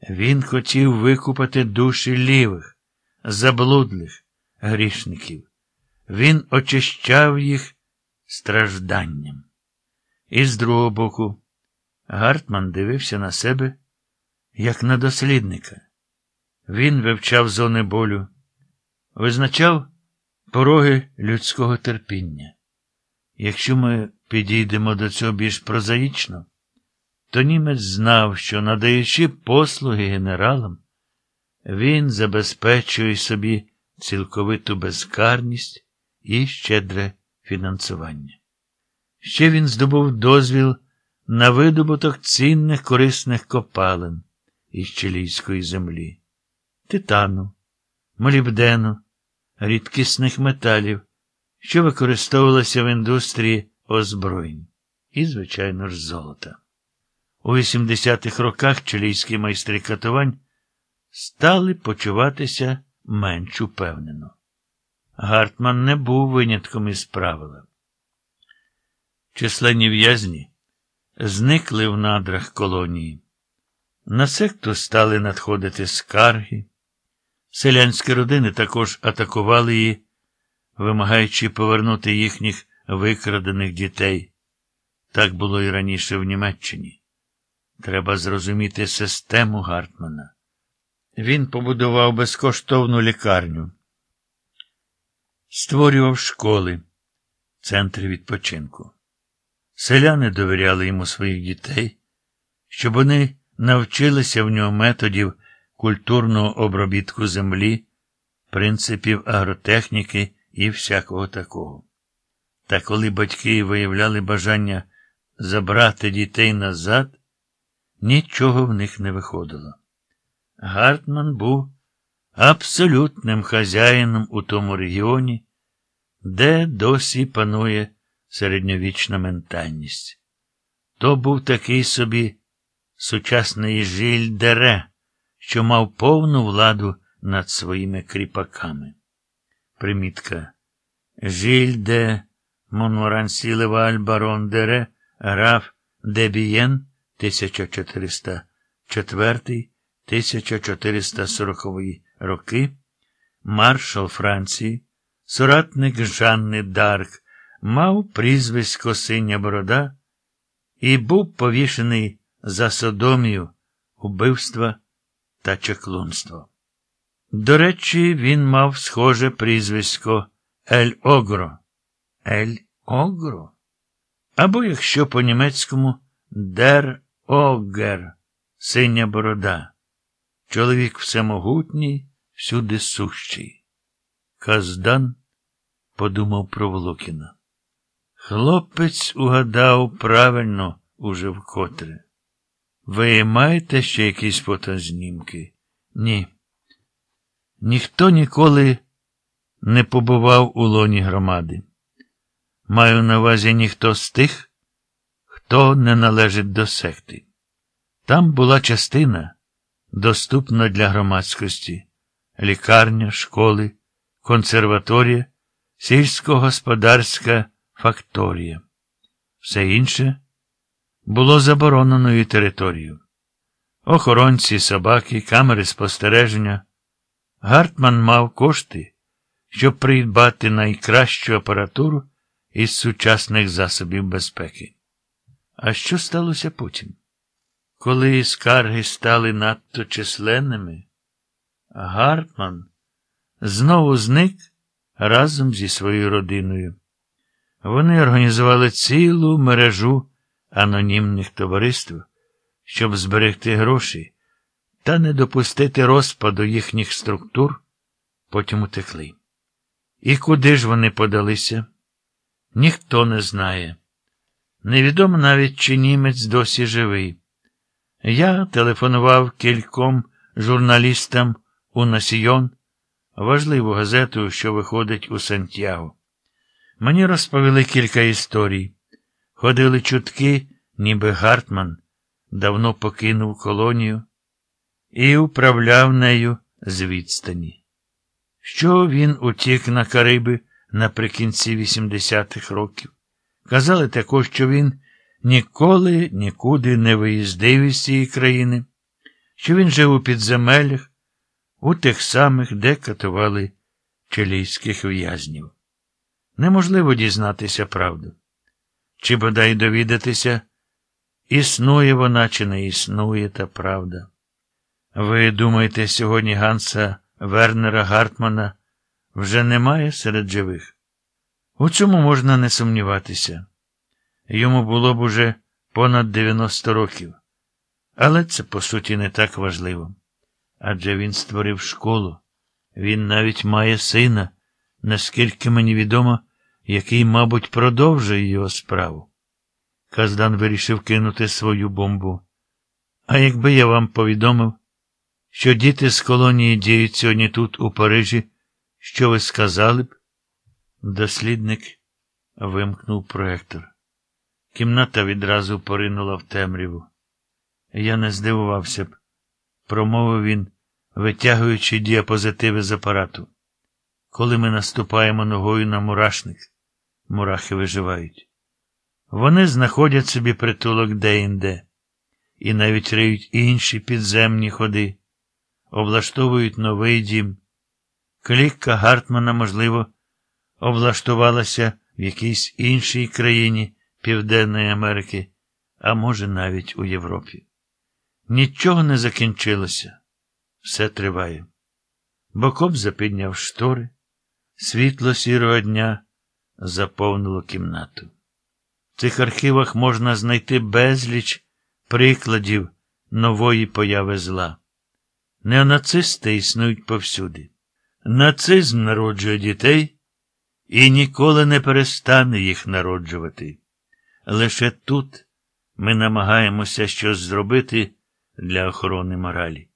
Він хотів викупати душі лівих, заблудлих грішників. Він очищав їх стражданням. І з другого боку, Гартман дивився на себе, як на дослідника. Він вивчав зони болю, визначав пороги людського терпіння. Якщо ми підійдемо до цього більш прозаїчно, то німець знав, що, надаючи послуги генералам, він забезпечує собі цілковиту безкарність і щедре фінансування. Ще він здобув дозвіл на видобуток цінних корисних копалин із чилійської землі, титану, молібдену, рідкісних металів, що використовувалися в індустрії озброєнь, і, звичайно ж, золота. У 80-х роках чилійські майстри катувань стали почуватися менш упевнено. Гартман не був винятком із правила. Численні в'язні зникли в надрах колонії. На секту стали надходити скарги. Селянські родини також атакували її, вимагаючи повернути їхніх викрадених дітей. Так було і раніше в Німеччині. Треба зрозуміти систему Гартмана. Він побудував безкоштовну лікарню, створював школи, центри відпочинку. Селяни довіряли йому своїх дітей, щоб вони навчилися в нього методів культурного обробітку землі, принципів агротехніки і всякого такого. Та коли батьки виявляли бажання забрати дітей назад, нічого в них не виходило. Гартман був абсолютним хазяїном у тому регіоні, де досі панує середньовічна ментальність. То був такий собі сучасний Жиль Дере, що мав повну владу над своїми кріпаками. Примітка. Жиль де Монморансі-Леваль барон Дере, граф де Бієн, 1404-1440 роки, маршал Франції, соратник Жанни Дарк, мав прізвисько Синя Борода і був повішений за содомію, убивства та чаклунство. До речі, він мав схоже прізвисько Ель Огро. Ель Огро? Або, якщо по-німецькому, Дер Огер, Синя Борода. Чоловік всемогутній, всюди сущий. Каздан подумав про Волокіна. Хлопець угадав правильно уже вкотре. Ви маєте ще якісь фотознімки? Ні. Ніхто ніколи не побував у лоні громади. Маю на увазі ніхто з тих, хто не належить до секти. Там була частина, доступна для громадськості, лікарня, школи, консерваторія, сільськогосподарська факторія. Все інше було забороненою територією. Охоронці, собаки, камери спостереження. Гартман мав кошти, щоб придбати найкращу апаратуру із сучасних засобів безпеки. А що сталося потім? Коли скарги стали надто численними, Гартман знову зник разом зі своєю родиною. Вони організували цілу мережу анонімних товариств, щоб зберегти гроші та не допустити розпаду їхніх структур, потім утекли. І куди ж вони подалися? Ніхто не знає. Невідомо навіть, чи німець досі живий. Я телефонував кільком журналістам у «Насійон», важливу газету, що виходить у Сантьяго. Мені розповіли кілька історій. Ходили чутки, ніби Гартман давно покинув колонію і управляв нею з відстані. Що він утік на Кариби наприкінці 80-х років. Казали також, що він ніколи нікуди не виїздив із цієї країни, що він жив у підземеллях, у тих самих, де катували чилійських в'язнів. Неможливо дізнатися правду. Чи бодай довідатися, існує вона чи не існує та правда. Ви думаєте, сьогодні Ганса Вернера Гартмана вже немає серед живих? У цьому можна не сумніватися. Йому було б уже понад 90 років. Але це, по суті, не так важливо. Адже він створив школу. Він навіть має сина, наскільки мені відомо, який, мабуть, продовжує його справу. Каздан вирішив кинути свою бомбу. А якби я вам повідомив, що діти з колонії діють сьогодні тут, у Парижі, що ви сказали б? Дослідник вимкнув проектор. Кімната відразу поринула в темряву. Я не здивувався б, промовив він, витягуючи діапозитиви з апарату. Коли ми наступаємо ногою на мурашник, мурахи виживають. Вони знаходять собі притулок де-інде і навіть риють інші підземні ходи, облаштовують новий дім. Клітка Гартмана, можливо, облаштувалася в якійсь іншій країні Південної Америки, а може навіть у Європі. Нічого не закінчилося. Все триває. Бокоб запідняв штори. Світло сірого дня заповнило кімнату. В цих архівах можна знайти безліч прикладів нової появи зла. Неонацисти існують повсюди. Нацизм народжує дітей і ніколи не перестане їх народжувати. Лише тут ми намагаємося щось зробити для охорони моралі.